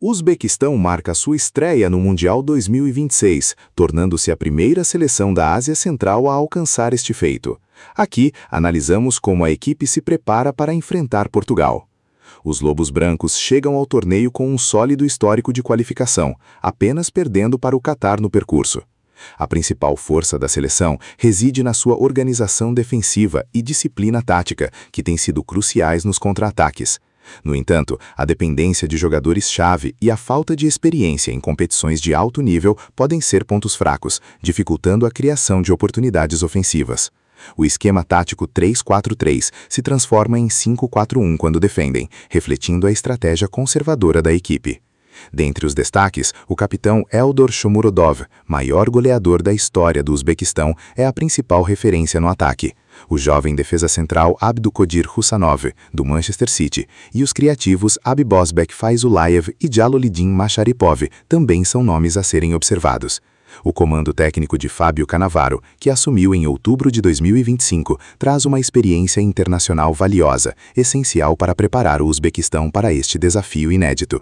O Uzbequistão marca sua estreia no Mundial 2026, tornando-se a primeira seleção da Ásia Central a alcançar este feito. Aqui, analisamos como a equipe se prepara para enfrentar Portugal. Os Lobos Brancos chegam ao torneio com um sólido histórico de qualificação, apenas perdendo para o Catar no percurso. A principal força da seleção reside na sua organização defensiva e disciplina tática, que têm sido cruciais nos contra-ataques. No entanto, a dependência de jogadores-chave e a falta de experiência em competições de alto nível podem ser pontos fracos, dificultando a criação de oportunidades ofensivas. O esquema tático 3-4-3 se transforma em 5-4-1 quando defendem, refletindo a estratégia conservadora da equipe. Dentre os destaques, o capitão Eldor Shomurodov, maior goleador da história do Uzbequistão, é a principal referência no ataque. O jovem defesa central Abdukodir Husanov, do Manchester City, e os criativos Abibozbek Fayzulayev e Jalolidin Masharipov também são nomes a serem observados. O comando técnico de Fábio Cannavaro, que assumiu em outubro de 2025, traz uma experiência internacional valiosa, essencial para preparar o Uzbequistão para este desafio inédito.